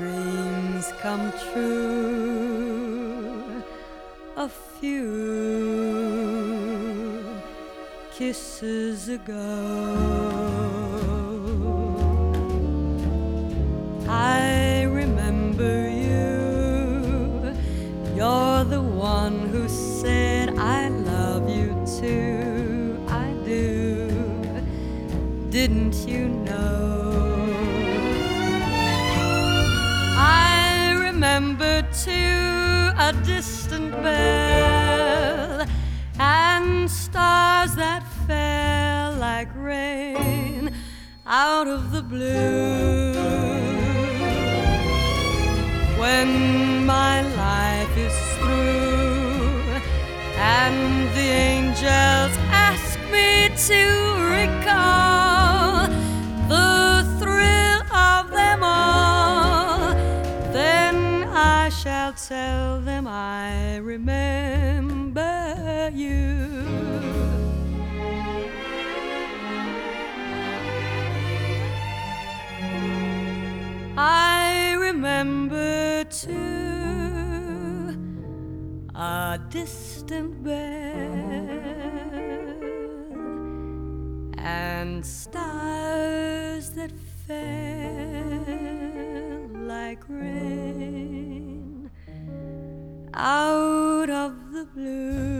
dreams come true, a few kisses ago. I remember you, you're the one who said I love you too. I do, didn't you know? I remember too a distant bell and stars that fell like rain out of the blue. When my life is through and the angels ask me to recall the thrill of them all, then I shall tell them I remember you. I remember too a distant bell and stars that fell like rain out of the blue.